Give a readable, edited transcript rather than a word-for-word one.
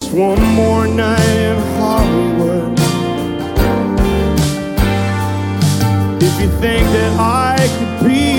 Just one more night in Hollywood. If you think that I could be